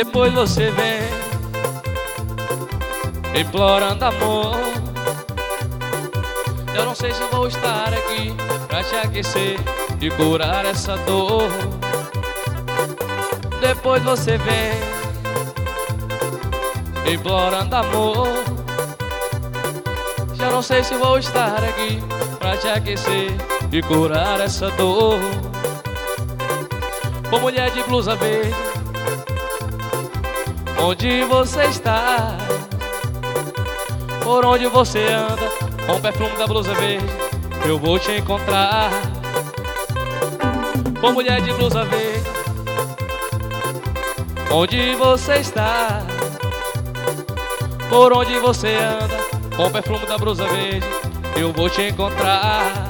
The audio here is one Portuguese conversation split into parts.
Depois você vem implorando amor. Eu não sei se vou estar aqui pra te aquecer e curar essa dor. Depois você vem implorando amor. Já não sei se vou estar aqui pra te aquecer e curar essa dor. Ô mulher de blusa verde, onde você está? Por onde você anda, com o perfume da blusa verde, eu vou te encontrar. Ô mulher de blusa verde, onde você está? Por onde você anda, com o perfume da blusa verde, eu vou te encontrar.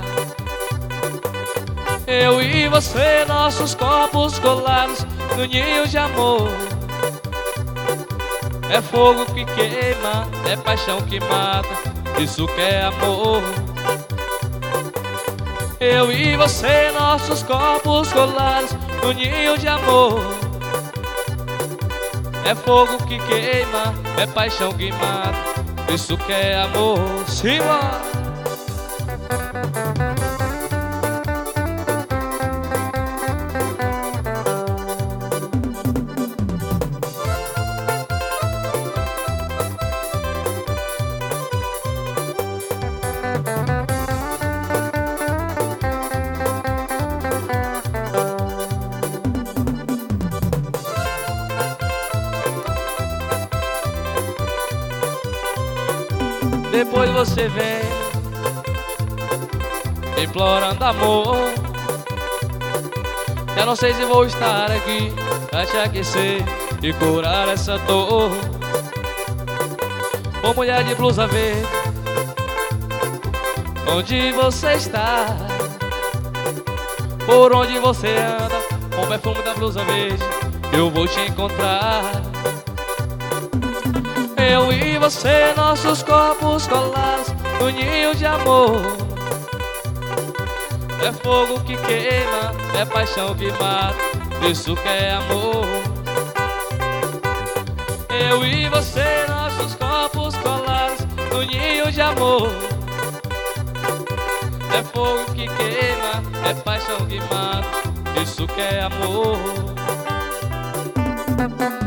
Eu e você, nossos corpos colados no ninho de amor. É fogo que queima, é paixão que mata, isso que é amor. Eu e você, nossos corpos colados no ninho de amor. É fogo que queima, é paixão que mata, isso que é amor. Simbora! Depois você vem implorando amor. Já não sei se vou estar aqui pra te aquecer e curar essa dor. Ô mulher de blusa verde, onde você está? Por onde você anda, com o perfume da blusa verde, eu vou te encontrar. Eu e você, nossos corpos colados no ninho de amor. É fogo que queima, é paixão que mata, isso que é amor. Eu e você, nossos corpos colados no ninho de amor. É fogo que queima, é paixão que mata, isso que é amor.